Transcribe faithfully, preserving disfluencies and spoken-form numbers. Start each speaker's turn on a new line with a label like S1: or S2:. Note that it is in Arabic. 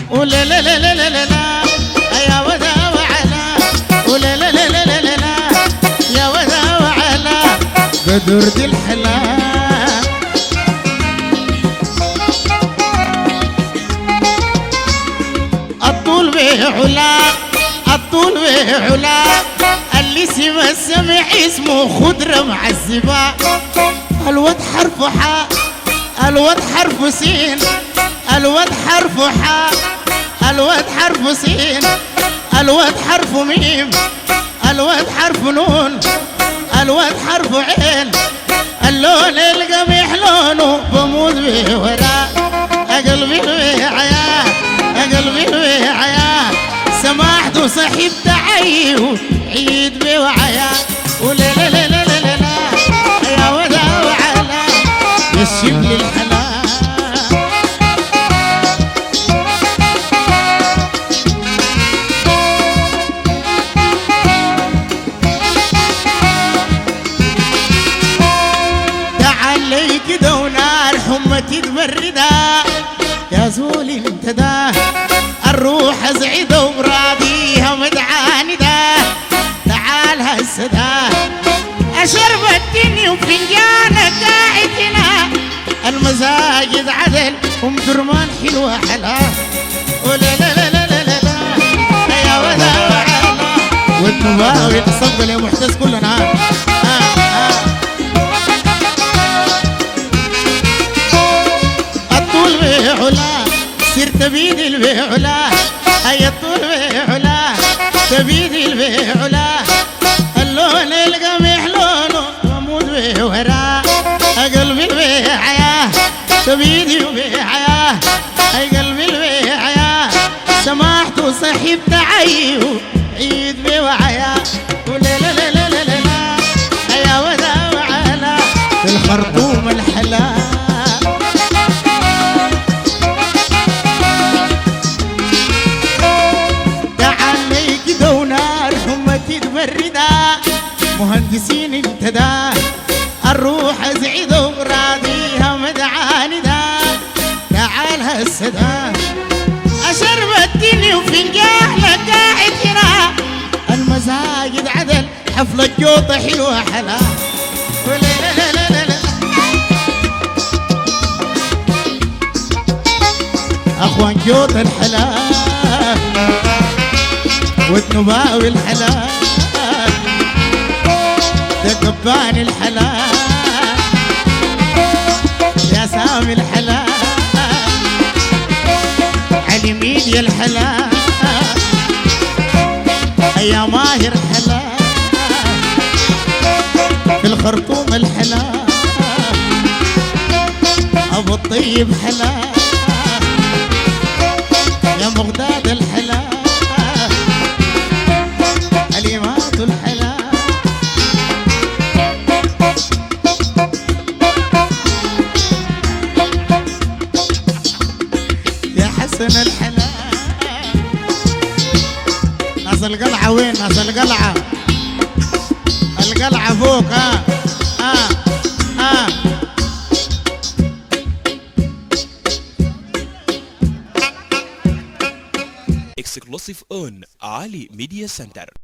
S1: ولا لا لا لا لا لا لا يا وذا وعلا ولا لا لا لا لا لا لا يا وذا وعلا بدر دي الحلا الطول به علا الطول به علا اللي سمى السمع اسمه خضرة معذبة الواد حرف حاء الواد حرف سين الواد حرف حاء الواد حرف سين الواد حرف ميم الواد حرف نون الواد حرف عين اللون القميح لونه بموت به وراه قلبي به عياه قلبي به عياه سماحته صحيب تعيه عيد به وعياه ولا لا لا لا لا لا لا يا ودا وعلا يشيب لي الحلا تعالي كده ونار حمتي تبردها يا زولي انت ده الروح ازعده وراضيها مدعانده تعال هسه ده اشربتني وفنجانك قاعد هنا المزاج عدل ام درمان حلوه حلا ولا لا لا لا لا لا لا يا ولا وعلا والنباوي تصبل يا محتاج كل نهار آه آه. الطول به علا سرت بيدي البيعلا هيا الطول بيعلا تبيدي البيعلا اللون القميح لونه وموت بيه وراه قلبي البيعياه تبيدي وبيعياه هي قلبي البيعياه سماحته صحيب تعيه عيد بيه وعياه ولا لا لا لا لا لا لا يا ودا وعلا في الخرطوم الحلا مهندسين انت ده الروح ازعده وراضيها مدعاني ده تعال هسه ده اشربتني وفنجانك قاعد هنا المزاج عدل حفلة جوطة حلوة حلا ولا لا لا لا لا لا اخوان جوطة الحلا والنباوي الحلا ده كبان الحلال يا سامي الحلال علي ميديا الحلال يا ماهر حلال في الخرطوم الحلال ابو الطيب حلال يا مغداد الحلال عليمات الحلال حسن الحلال ناس القلعة وين ناس القلعة القلعة فوق ها ها ها
S2: Exclusive on Ali Media Center.